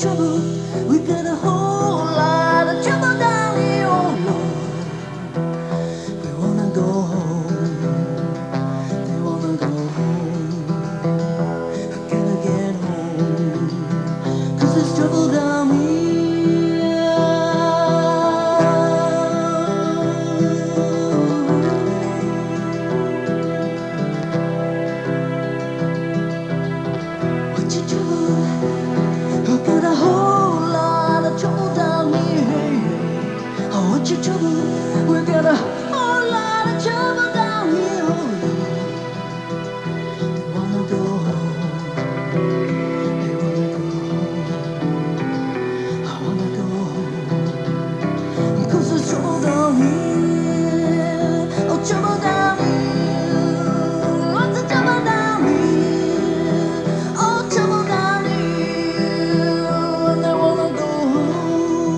trouble? We got a whole lot of trouble down here, oh Lord. We wanna go home. They wanna go home. I gotta get home. 'Cause there's trouble down here. What's your trouble? I got a whole lot of trouble down here. Oh, what's your trouble? We got a whole lot of trouble down here. Oh, they wanna go home. They wanna go home. I wanna go home. 'Cause there's trouble down here. Oh, trouble down here. Lots of trouble down here. Oh, trouble down here. And they wanna go home.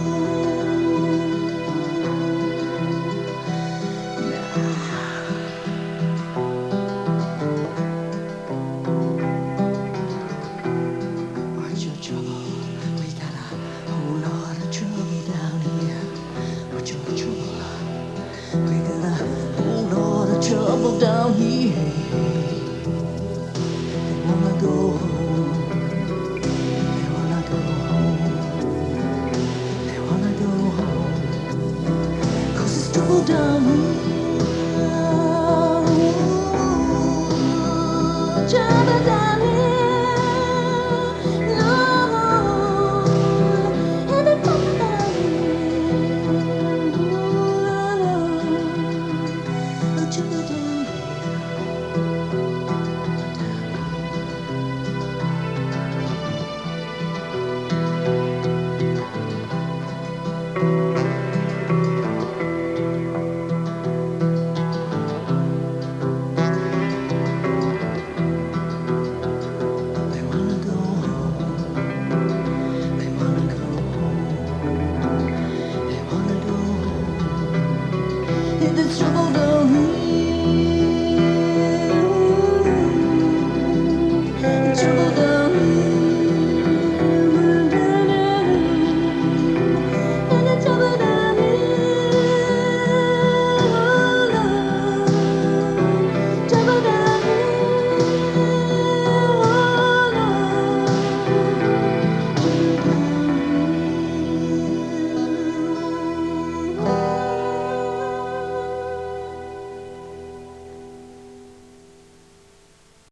What's your trouble? We got a whole lot of trouble down here. What's your trouble? We got a whole lot of trouble down here. They wanna go home.